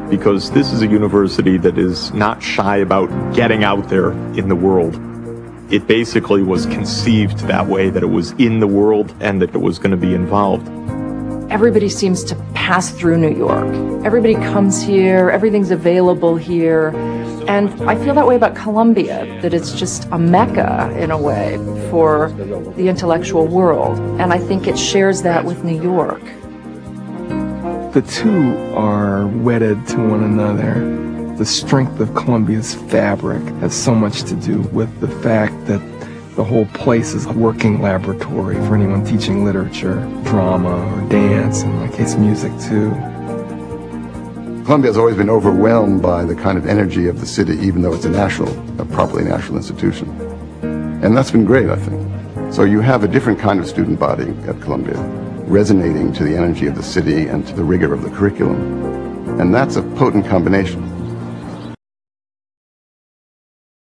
because this is a university that is not shy about getting out there in the world. It basically was conceived that way, that it was in the world and that it was going to be involved. Everybody seems to pass through New York. Everybody comes here, everything's available here. And I feel that way about Columbia, that it's just a mecca, in a way, for the intellectual world. And I think it shares that with New York. The two are wedded to one another. The strength of Columbia's fabric has so much to do with the fact that the whole place is a working laboratory for anyone teaching literature, drama, or dance, in my case, music too. Columbia has always been overwhelmed by the kind of energy of the city, even though it's a properly national institution. And that's been great, I think. So you have a different kind of student body at Columbia, resonating to the energy of the city and to the rigor of the curriculum. And that's a potent combination.